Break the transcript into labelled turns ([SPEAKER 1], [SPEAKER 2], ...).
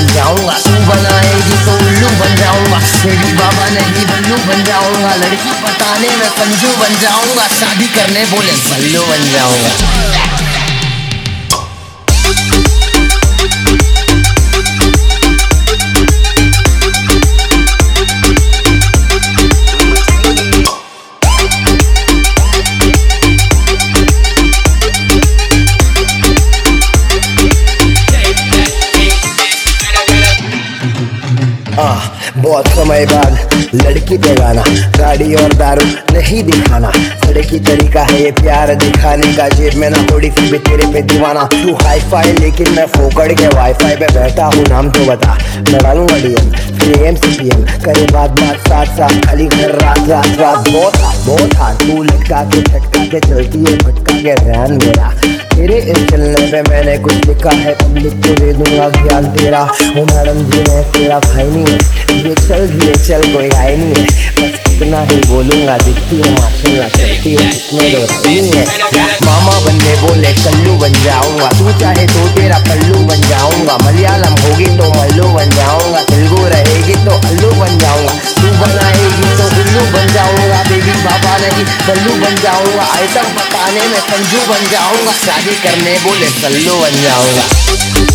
[SPEAKER 1] बन जाऊंगा, तू बनाएगी तो उल्लू बन जाऊंगा, बेबी बाबा नहीं बल्लू बन जाऊंगा, लड़की बताने में पंजू बन जाऊंगा, शादी करने बोले बल्लू बन जाऊंगा। बहुत समय बाद लड़की पे गाना, गाड़ी और दारू नहीं दिखाना, लड़की तरीका है ये प्यार दिखाने का, जेब में ना थोड़ी सी भी तेरे पे दीवाना, तू हाई फाई लेकिन मैं फोकड़ के वाईफाई पे बैठा हूँ, नाम तो बता मैं डालूंगा डीएम, फिर एम सी पी एम करे बात साथ साथ, खाली घर रात रात रात, बहुत हार तू लटका के झटका के चलती है, भटका के ध्यान मेरा, तेरे इस चलने पे मैंने कुछ लिखा है, पब्लिक को दे दूंगा ज्ञान तेरा, वो मैडम जी मैं तेरा भाई नहीं है, धीरे चल कोई आए नहीं है, बस इतना ही बोलूंगा, दिखती है माशाल्लाह चलती है, इसमें तो नहीं है, मामा बनने बोले कल्लू बन जाऊंगा, तू चाहे तो तेरा पल्लू बन जाऊंगा, मलयालम होगी तो मल्लू बन जाऊंगा, तेलुगु रहेगी तो अल्लू बन जाऊंगा, तू बनाएगी तो उल्लू बन जाऊंगा, बेबी बाबा नहीं बल्लू बन जाऊंगा, आइटम बताने में संजू बन जाऊंगा, शादी करने बोले कल्लू बन जाऊंगा।